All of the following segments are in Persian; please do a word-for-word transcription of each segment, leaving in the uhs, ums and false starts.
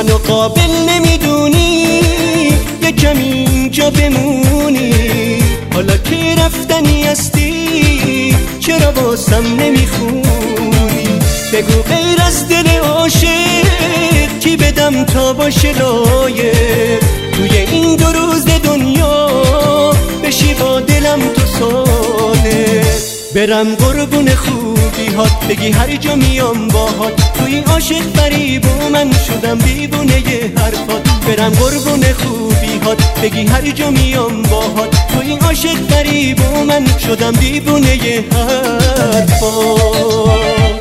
منو قابل نمیدونی، یه کمی اینجا بمونی. حالا که رفتنی هستی چرا واسم نمیخونی؟ بگو غیر از دل عاشق کی بدم تا باشه لایق، توی این دو روز دنیا بشی با دلم تو صادق. برم قربون خوبی هات، بگی هر جا میام باهات، توی عاشق فریب و من شدم دیوونه ی حرفات. برم قربون خوبی هات، بگی هر جا میام باهات، توی عاشق فریب و من شدم دیوونه ی حرفات.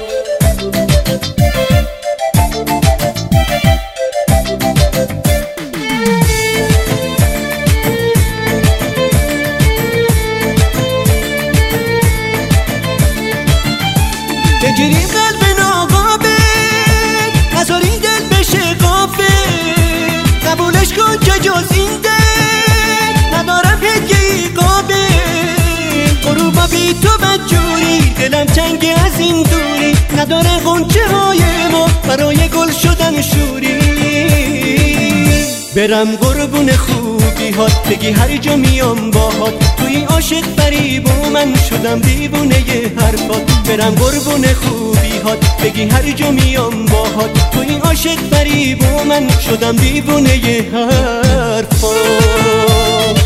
بگیری قلب ناقابل، نذاری دل بشه غافل، قبولش کن که جز این دل ندارم هدیه‌ای قابل. غروبا بی تو بدجوری، دلم تنگ از این دوری، نداره غنچه های ما برای گل شدن شوری. برم قربون خوبی هات، بگی هر جا میام باهات، توی عاشق فریب و من شدم دیوونه ی حرفات. برم قربون خوبی هات، بگی هر جا میام باهات، توی عاشق فریب و من شدم دیوونه ی حرفات.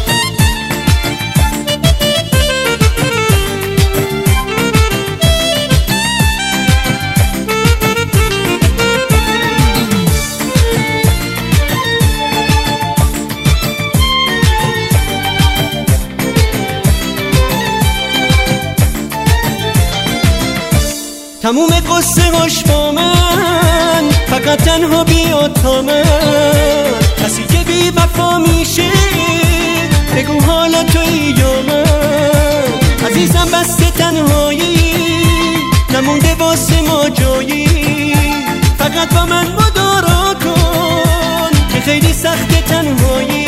تموم قصه هاش با من، فقط تنها بیا تا من. کسی که بی وفا میشه بگو حالا تویی یا من. عزیزم بسته تنهایی، نمونده واسه ما جایی، فقط با من مدارا کن که خیلی سخت تنهایی.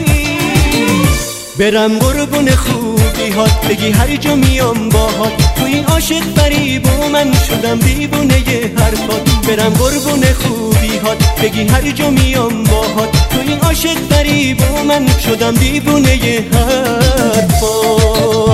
برم قربون خوبی هات، بگی هر جا میام باهات، توی عاشق فریب و من شدم دیوونه ی حرفات. برم قربون خوبی هات، بگی هر جا میام باهات، توی عاشق فریب و من شدم دیوونه ی حرفات.